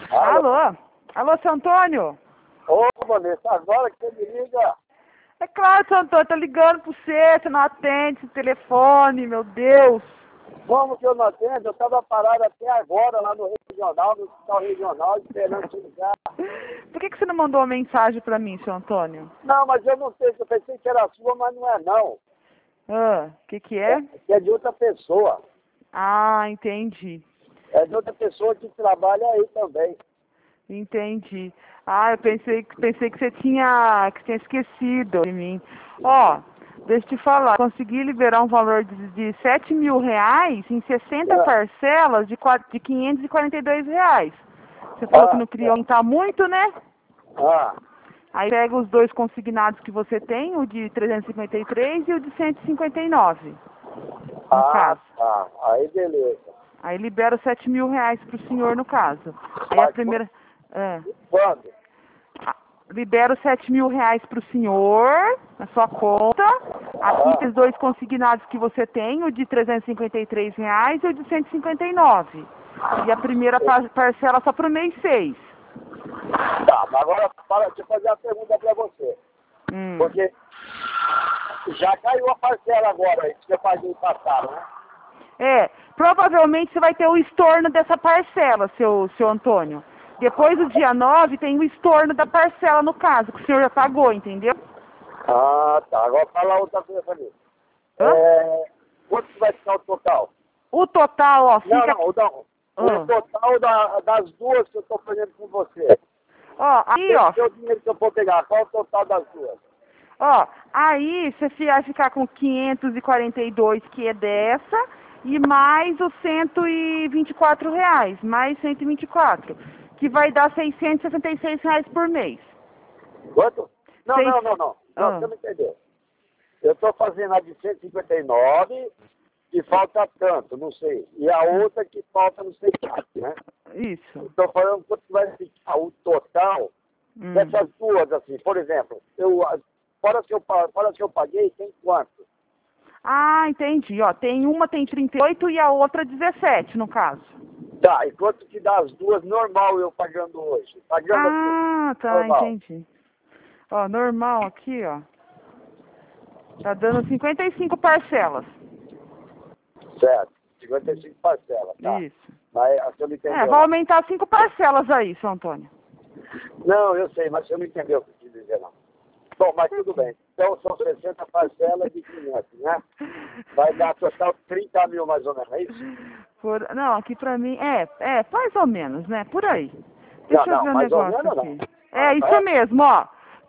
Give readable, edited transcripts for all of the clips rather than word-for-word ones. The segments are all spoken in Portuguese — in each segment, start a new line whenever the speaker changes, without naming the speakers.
Alô?
Alô? Alô, seu Antônio?
Ô, Vanessa, agora que você me liga.
É claro, seu Antônio, tô ligando pro você não atende esse telefone, meu Deus.
Como que eu não atendo? Eu estava parado até agora lá no regional, no hospital regional, esperando te ligar.
Por que você não mandou uma mensagem pra mim, seu Antônio?
Não, mas eu não sei, eu pensei que era sua, mas não é não.
O que é?
É de outra pessoa.
Ah, entendi.
É de outra pessoa que trabalha aí também.
Entendi. Ah, eu pensei que você tinha esquecido de mim. Ó, deixa eu te falar, consegui liberar um valor de R$ 7.000 em 60
Ah,
parcelas de R$ 542. Você falou que não queria aumentar muito, né?
ah,
Aí pega os dois consignados que você tem, o de 353 e o de 159, no caso.
tá. Aí beleza.
Aí libera os R$ 7.000 pro senhor, no caso. Aí a
Mas
primeira... É.
quando?
Libera os R$ 7.000 pro senhor, na sua conta. Aqui tem os dois consignados que você tem, o de R$ 353 e o de 159. E a primeira parcela só pro mês 6.
Tá, mas agora deixa eu fazer uma pergunta pra você. Porque já caiu a parcela agora aí, que você paguei passado, né?
É, provavelmente você vai ter o estorno dessa parcela, seu Antônio. Depois do dia 9 tem o estorno da parcela, no caso, que o senhor já pagou, entendeu?
Ah, tá. Agora fala outra coisa pra mim.
Hã?
Quanto que vai ficar o total?
O total, ó, fica...
Não. O total das duas que eu tô fazendo com você.
Ó, aí, ó.
Esse é o dinheiro que eu vou pegar. Qual é o total das duas?
Ó, aí você vai ficar com 542, que é dessa, e mais os R$ 124, mais 124, que vai dar R$ 666 por mês.
Quanto? Não.
Seis-
Não,
Ah.
você não entendeu. Eu tô fazendo a de 159 e falta tanto, não sei. E a outra que falta não sei quanto, né?
Isso.
Estou falando quanto vai ficar o total dessas duas, assim. Por exemplo, fora que eu paguei, tem quanto?
Ah, entendi. Ó, tem 38 e a outra 17, no caso.
Tá, e quanto que dá as duas normal eu pagando hoje? Pagando assim,
Ah, tá,
normal.
entendi. Ó, normal aqui, ó. Tá dando 55 parcelas.
Certo, 55 parcelas, tá.
Isso.
Mas você não entendeu.
Vai aumentar 5 parcelas aí, seu Antônio.
Não, eu sei, mas você não entendeu o que eu quis dizer, não. Bom, mas tudo bem. Então são 60 parcelas de 500, né? Vai dar total 30 mil mais ou menos, é isso?
Não, aqui pra mim, mais ou menos, né? Por aí. Deixa eu ver um
mais ou
negócio
menos
aqui.
não.
É isso mesmo, ó.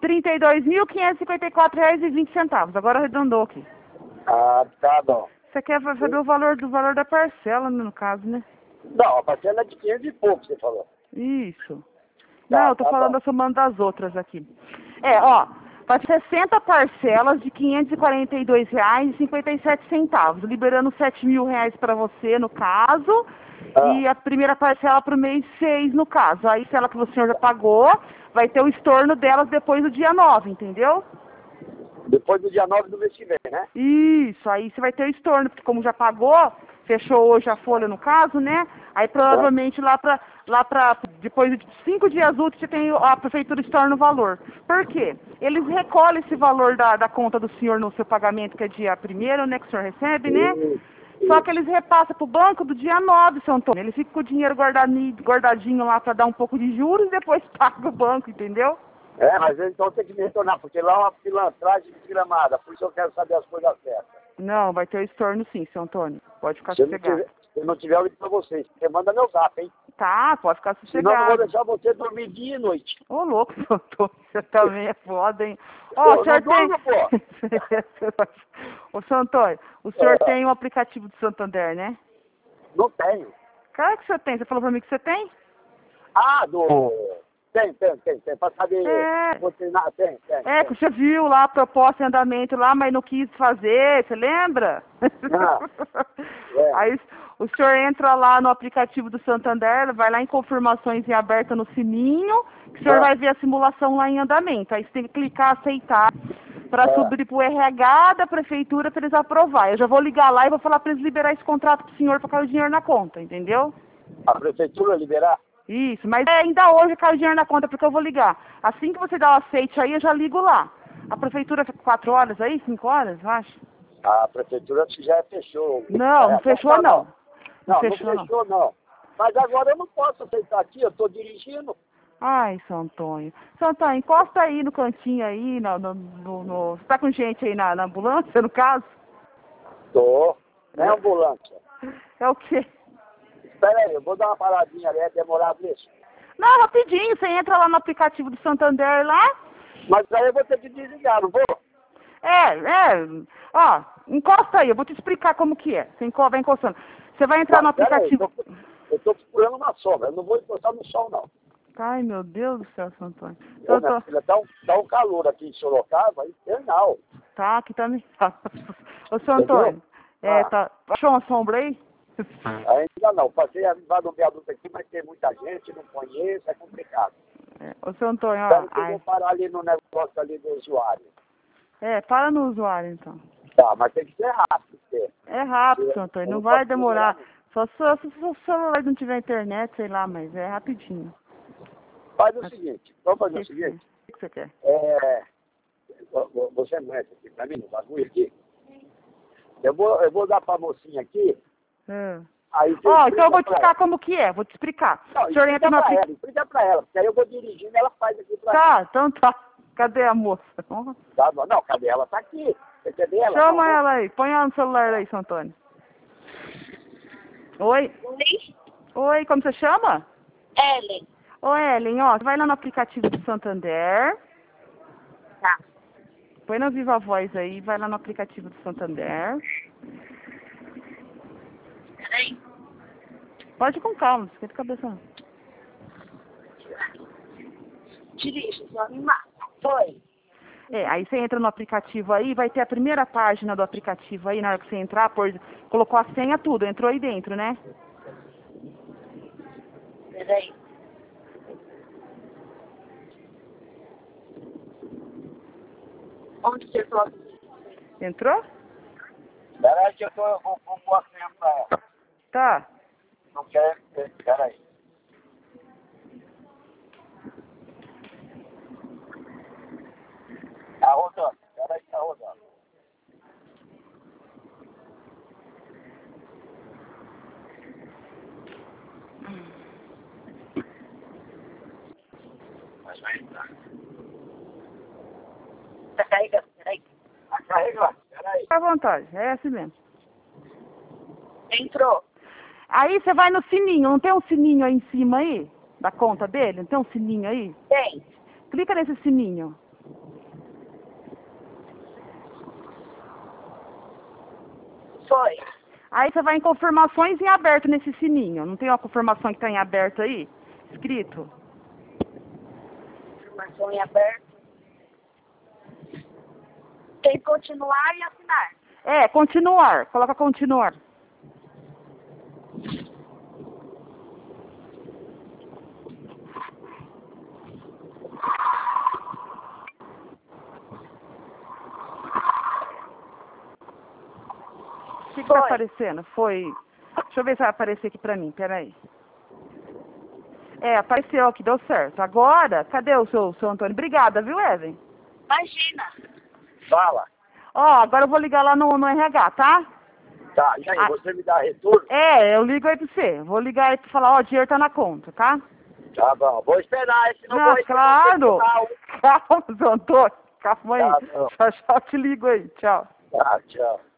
R$ 32.554,20. Agora arredondou aqui.
Ah, tá bom.
Você quer saber o valor da parcela, no caso, né?
Não, a parcela é de 500 e pouco, você falou.
Isso.
Tá,
Não, eu tô
tá
falando
bom.
da somando das outras aqui. Ó, vai ser 60 parcelas de R$ 542,57, liberando R$ 7.000 para você, no caso,
Ah,
e a primeira parcela para o mês 6, no caso. Aí, se ela que o senhor já pagou, vai ter o estorno delas depois do dia 9, entendeu?
depois do dia 9 do mês que vem, né?
Isso, aí você vai ter o estorno, porque como já pagou, fechou hoje a folha no caso, né? Aí provavelmente lá pra depois de 5 dias úteis você tem a prefeitura estorna o valor. Por quê? Eles recolhem esse valor da conta do senhor no seu pagamento, que é dia 1º, né, que o senhor recebe, né? Só que eles repassam pro banco do dia 9, seu Antônio. Ele fica com o dinheiro guardadinho lá pra dar um pouco de juros e depois paga o banco, entendeu?
Mas então tem que me retornar, porque lá é uma pilantragem desgramada, por isso eu quero saber as coisas certas.
Não, vai ter o estorno sim, seu Antônio. Pode ficar
Se
sossegado.
eu não tiver, eu ligo pra vocês. Você manda meu zap, hein?
Tá, pode ficar
Senão eu não vou
sossegado.
deixar você dormir dia e noite.
Ô, louco, seu Antônio, você também é foda, hein? Ó, o senhor
não
tem...
durmo, pô.
Ô, seu Antônio, o senhor tem um aplicativo do Santander, né?
Não tenho.
Claro que você tem. Você falou pra mim que você tem?
Ah, Tem. Pra saber. Tem.
Que você viu lá a proposta em andamento lá, mas não quis fazer, você lembra? Aí o senhor entra lá no aplicativo do Santander, vai lá em confirmações em aberta no sininho, que o senhor vai ver a simulação lá em andamento. Aí você tem que clicar aceitar para subir pro RH da prefeitura para eles aprovar. Eu já vou ligar lá e vou falar para eles liberar esse contrato pro senhor para cair o dinheiro na conta, entendeu?
A prefeitura liberar?
Isso, mas ainda hoje cai o dinheiro na conta, porque eu vou ligar. Assim que você dá o aceite aí, eu já ligo lá. A prefeitura fica 4 horas aí, 5 horas, eu acho?
A prefeitura já fechou.
Não, não fechou não.
Não
fechou
não. Mas agora eu não posso aceitar aqui, eu estou dirigindo.
Ai, São Antônio. São Antônio, encosta aí no cantinho aí, Você tá com gente aí na ambulância, no caso?
Tô. Não é ambulância.
É o quê?
Espera aí, eu vou dar uma paradinha ali, é demorado isso.
Não, rapidinho, você entra lá no aplicativo do Santander lá.
Mas aí eu vou ter que desligar, não vou?
Ó, encosta aí, eu vou te explicar como que é. Você vai encostando. Você vai entrar no aplicativo.
Eu estou procurando uma sombra, eu não vou encostar no sol, não.
Ai, meu Deus do céu, São Antônio.
Minha filha, tá um calor aqui em Sorocaba, infernal.
Tá, aqui também tá. Ô, São Antônio, tá. Achou uma sombra aí?
Ainda não, passei a levar no viaduto aqui, mas tem muita gente, não conheço, é complicado.
Ô, Seu Antônio,
Então, eu vou parar ali no negócio ali do usuário.
Para no usuário, então.
Tá, mas tem que ser rápido, porque...
É rápido, Seu Antônio, não vai demorar. Só se o celular não tiver internet, sei lá, mas é rapidinho.
Faz o seguinte, vamos fazer o seguinte.
O que você quer?
Você mexe aqui pra mim no bagulho aqui. Eu vou dar pra mocinha aqui. Aí
então eu vou te explicar como que é, vou te explicar.
Não, explica pra ela, porque aí eu vou dirigindo e ela faz aqui pra mim.
Tá, então tá. Cadê a moça?
Tá, não, cadê ela? Tá aqui. Você quer ver ela?
Chama ela aí, põe ela no celular aí, São Antônio. Oi? Oi, como você chama?
Ellen.
Ô, Ellen, ó, você vai lá no aplicativo do Santander.
Tá.
Põe na Viva Voz aí, vai lá no aplicativo do Santander.
Peraí.
Pode ir com calma, não esquenta a cabeça não.
Dirige, só animar. Foi.
Aí você entra no aplicativo aí, vai ter a primeira página do aplicativo aí, na hora que você entrar, colocou a senha, tudo, entrou aí dentro, né?
Peraí. Onde você falou?
Entrou?
Peraí que eu vou pôr a senha pra ela.
Tá.
Não quer? Peraí. Tá rodando. Peraí que tá rodando. Mas vai entrar.
Tá carregando, peraí.
Tá carregando, peraí.
Fica à vontade, é assim mesmo.
Entrou.
Aí você vai no sininho, não tem um sininho aí em cima aí? Da conta dele? Não tem um sininho aí?
Tem.
Clica nesse sininho.
Foi.
Aí você vai em confirmações em aberto nesse sininho. Não tem uma confirmação que está em aberto aí? Escrito?
Informação em aberto. Tem continuar e assinar.
Continuar. Coloca continuar. O que tá aparecendo? Foi. Deixa eu ver se vai aparecer aqui pra mim, peraí. Apareceu aqui, deu certo. Agora, cadê o seu Antônio? Obrigada, viu, Evan?
Imagina.
Fala.
Agora eu vou ligar lá no RH, tá?
Tá, e aí, você me dá retorno?
Eu ligo aí pra você. Vou ligar aí pra falar, o dinheiro tá na conta, tá?
Tá bom, vou esperar, senão
Não,
vou
claro. Calma, seu Antônio. Calma aí.
Tá bom.
Já te ligo aí. Tchau.
Tá, tchau.